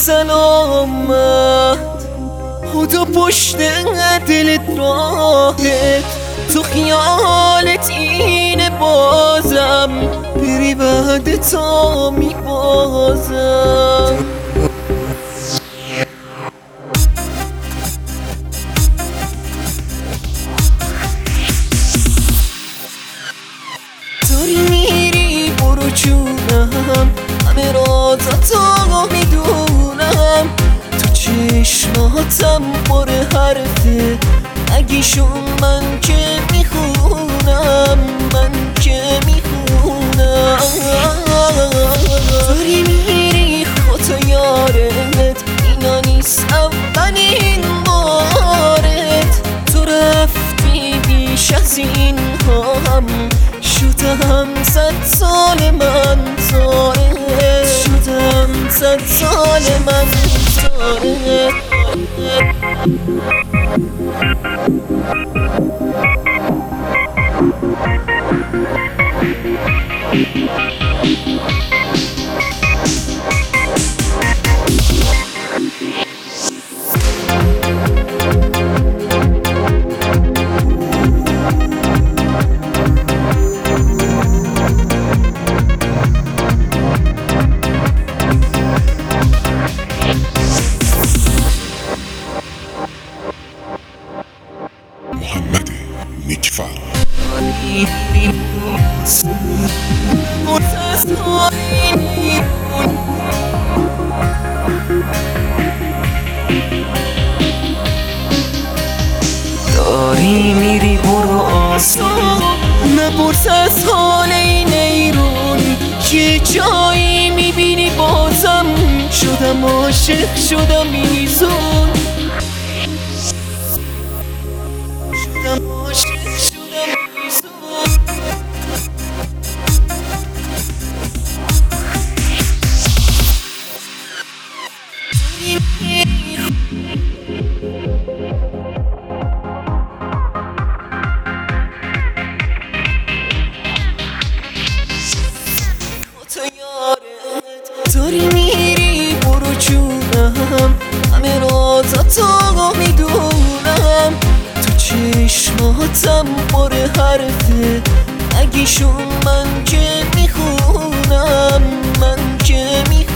سلامت خدا پشت دلت راهت، تو خیالت اینه بازم بری بعد تا میبازم. داری میری برو جونم، همه رازاتو میدونم، تو چشماتم پر حرفه، اگیشون من که میخونم، من که میخونم. داری میری خدا یارت، اینا نیست اولین بارت، تو رفتی بیش از این هم شدم 100 سال من تاره، شدم 100 سال من تاره. محمد نیکفر داری میری برو آسان، نپرس از حال این ایرون، یه جایی میبینی بازم شدم عاشق، شدم میزون، شدم عاشق، شدم میزون. داری میری برو جونم، همه رازاتو میدونم، تو چشماتم پر حرفه، اگیشون من که میخونم، من که میخونم.